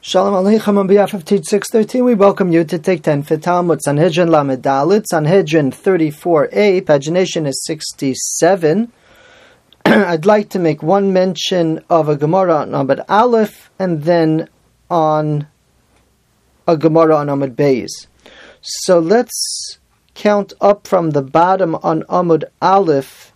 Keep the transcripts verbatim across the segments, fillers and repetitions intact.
Shalom Aleichem on behalf of Teach six thirteen, we welcome you to take ten for Talmud, Sanhedrin Lamed Dalet, Sanhedrin thirty-four a, pagination is sixty-seven. I'd like to make one mention of a Gemara on Amud Aleph, and then on a Gemara on Amud Beis. So let's count up from the bottom on Amud Aleph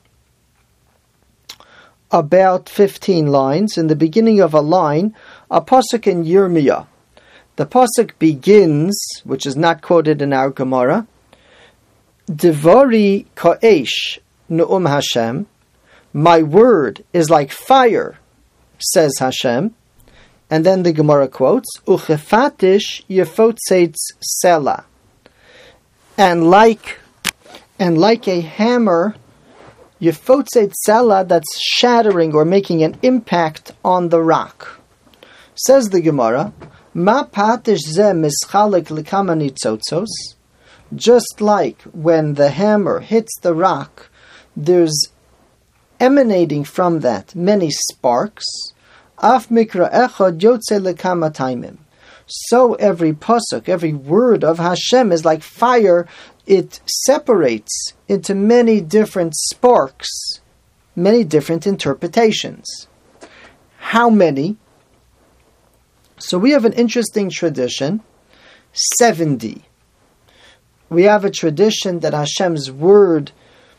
about fifteen lines. In the beginning of a line, a pasuk in Yirmiyah. The pasuk begins, which is not quoted in our Gemara, Divari ka'esh nu'um Hashem. My word is like fire, says Hashem. And then the Gemara quotes, Uchefatish yefotzeitz sela. And like, and like a hammer, yefotzeitz sela, that's shattering or making an impact on the rock. Says the Gemara, Ma patish ze mischalek likama nitzotzos. Just like when the hammer hits the rock, there's emanating from that many sparks. Af mikra echad yotze likama taimim. So every pasuk, every word of Hashem is like fire. It separates into many different sparks, many different interpretations. How many? So we have an interesting tradition, seventy. We have a tradition that Hashem's word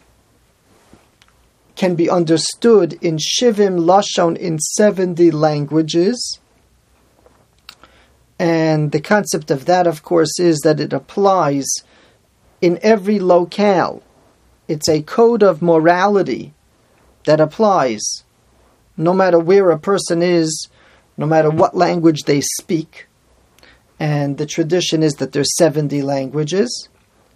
can be understood in Shivim Lashon, in seventy languages. And the concept of that, of course, is that it applies in every locale. It's a code of morality that applies no matter where a person is, no matter what language they speak. And the tradition is that there's seventy languages.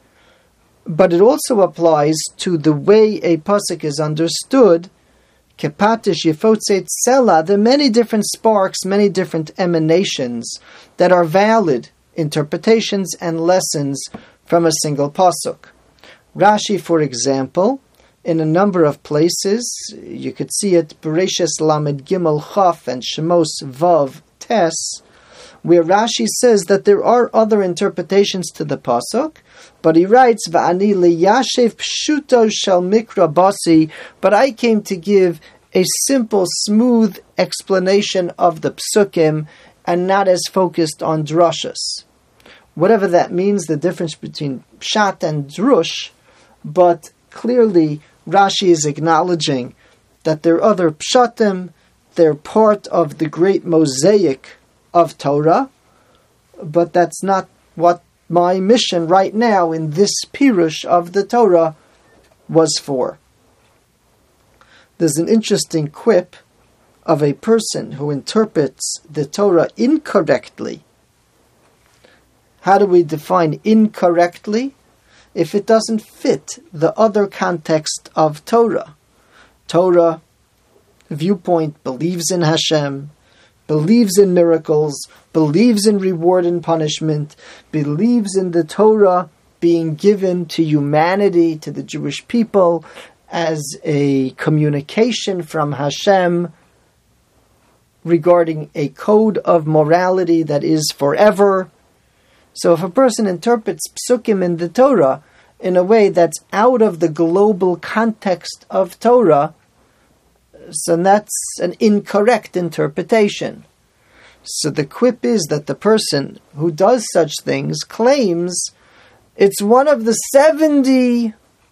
But it also applies to the way a pasuk is understood. Kepatish yefotzeitz sela. There are many different sparks, many different emanations that are valid interpretations and lessons from a single pasuk. Rashi, for example, in a number of places, you could see it, Bereshis Lamed Gimel Chaf and Shemos Vav Tes, where Rashi says that there are other interpretations to the pasuk, but he writes, Va'ani liyashev pshuto shel mikra basi, but I came to give a simple, smooth explanation of the psukim and not as focused on drashas. Whatever that means, the difference between pshat and drush, but clearly Rashi is acknowledging that there are other pshatim, they're part of the great mosaic of Torah, but that's not what my mission right now in this pirush of the Torah was for. There's an interesting quip of a person who interprets the Torah incorrectly. How do we define incorrectly? If it doesn't fit the other context of Torah. Torah viewpoint believes in Hashem, believes in miracles, believes in reward and punishment, believes in the Torah being given to humanity, to the Jewish people, as a communication from Hashem regarding a code of morality that is forever. So if a person interprets psukim in the Torah in a way that's out of the global context of Torah, so that's an incorrect interpretation. So the quip is that the person who does such things claims it's one of the seventy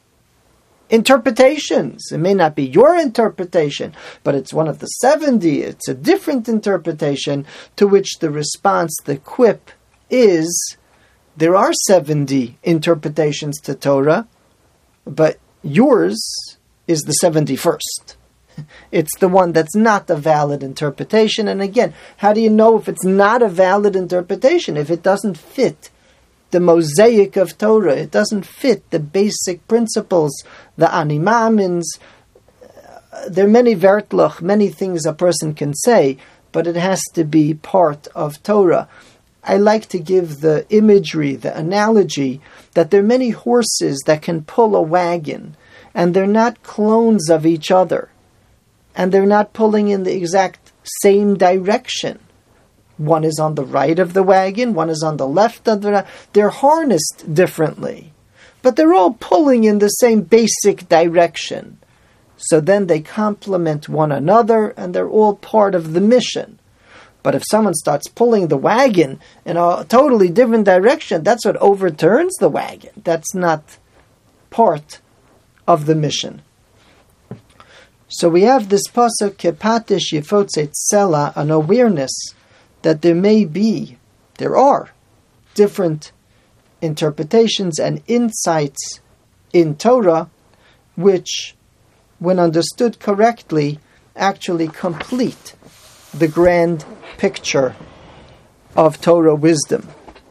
interpretations. It may not be your interpretation, but it's one of the seventy. It's a different interpretation, to which the response, the quip, is there are seventy interpretations to Torah, but yours is the seventy-first. It's the one that's not a valid interpretation. And again, how do you know if it's not a valid interpretation? If it doesn't fit the mosaic of Torah, it doesn't fit the basic principles, the animamins. There are many vertlach, many things a person can say, but it has to be part of Torah. I like to give the imagery, the analogy, that there are many horses that can pull a wagon, and they're not clones of each other, and they're not pulling in the exact same direction. One is on the right of the wagon, one is on the left of the wagon. They're harnessed differently, but they're all pulling in the same basic direction. So then they complement one another, and they're all part of the mission. But if someone starts pulling the wagon in a totally different direction, that's what overturns the wagon. That's not part of the mission. So we have this pasuk, Kepatish Yifotze Tzela, an awareness that there may be, there are, different interpretations and insights in Torah, which, when understood correctly, actually complete the grand picture of Torah wisdom.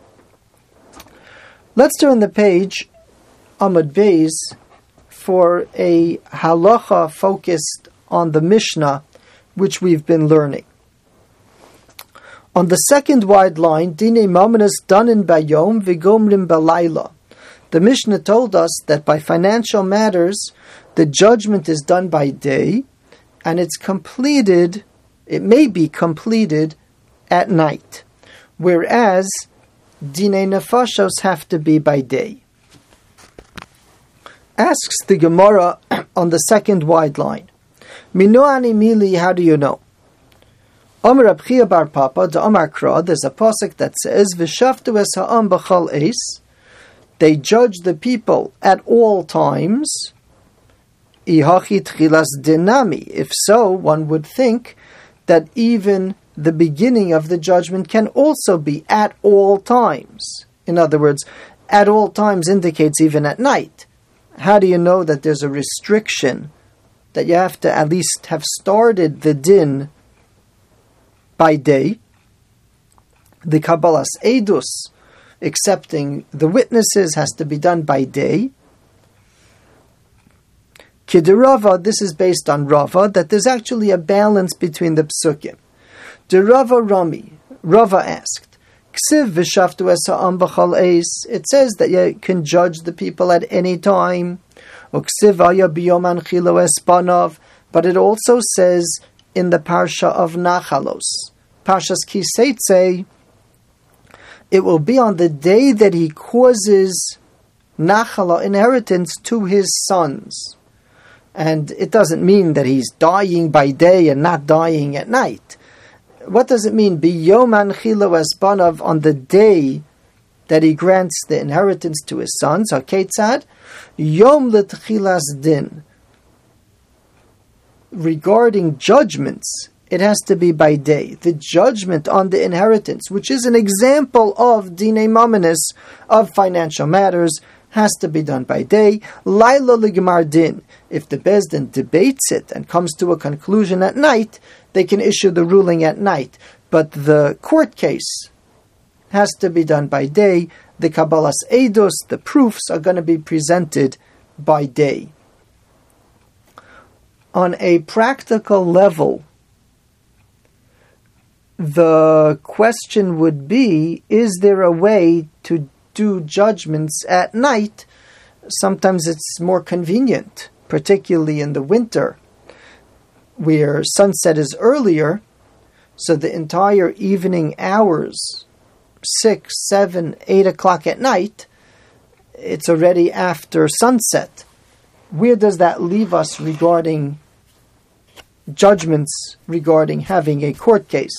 Let's turn the page, Amud Beis, for a halacha focused on the Mishnah, which we've been learning. On the second wide line, Dinei Mamanas Danin Bayom Vigomrim Balayla. The Mishnah told us that by financial matters, the judgment is done by day, and it's completed, it may be completed at night, whereas Dinei Nefashos have to be by day. Asks the Gemara on the second wide line, Minoani Mili, how do you know? Omer Reb Chia bar Papa, the Omar Kra, there's a pasuk that says, V'shaftu es ha'am b'chal eis, they judge the people at all times. Ihachi tchilas dinami. If so, one would think that even the beginning of the judgment can also be at all times. In other words, at all times indicates even at night. How do you know that there's a restriction that you have to at least have started the din by day? The Kabbalas Eidus, accepting the witnesses, has to be done by day. Kiderava, this is based on Rava, that there's actually a balance between the psukim. De Rava Rami, Rava asked, Ksiv v'shaftu es ha'am b'chal eis. It says that you can judge the people at any time. Uksiv aya b'yom anchilo es banav. But it also says in the parsha of Nachalos, Parshas Kiseitze, it will be on the day that he causes Nachala, inheritance, to his sons. And it doesn't mean that he's dying by day and not dying at night. What does it mean? B'yom anchilo es banav, on the day that he grants the inheritance to his sons. HaKetzad, Yom l'tchilas din. Regarding judgments, it has to be by day. The judgment on the inheritance, which is an example of dinei mamanis, of financial matters, has to be done by day. Laila l'gemar din. If the Beis Din debates it and comes to a conclusion at night, they can issue the ruling at night. But the court case has to be done by day. The Kabbalas Eidos, the proofs, are going to be presented by day. On a practical level, the question would be, is there a way to do judgments at night? Sometimes it's more convenient, particularly in the winter, where sunset is earlier, so the entire evening hours, six, seven, eight o'clock at night, it's already after sunset. Where does that leave us regarding judgments regarding having a court case?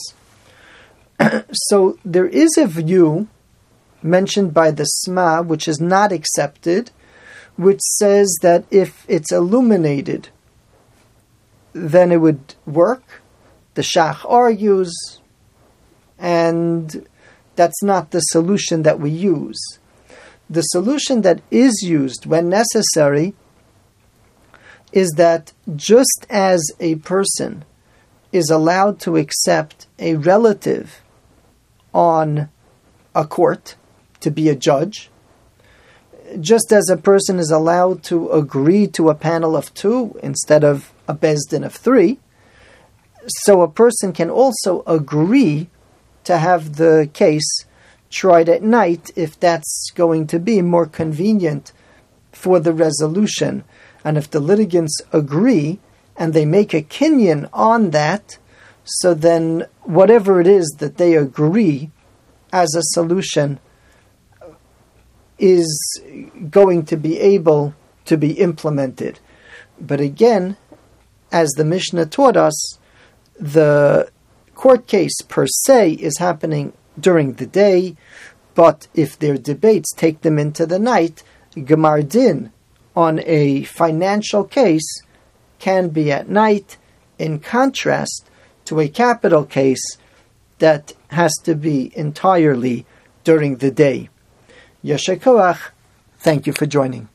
So there is a view mentioned by the Sma, which is not accepted, which says that if it's illuminated, then it would work. The Shach argues, and that's not the solution that we use. The solution that is used when necessary is that just as a person is allowed to accept a relative on a court to be a judge, just as a person is allowed to agree to a panel of two instead of a Beis Din of three, so a person can also agree to have the case tried at night if that's going to be more convenient for the resolution. And if the litigants agree and they make a kinyan on that, so then whatever it is that they agree as a solution is going to be able to be implemented. But again, as the Mishnah taught us, the court case per se is happening during the day, but if their debates take them into the night, Gemar Din on a financial case can be at night, in contrast to a capital case that has to be entirely during the day. Yasher Koach, thank you for joining.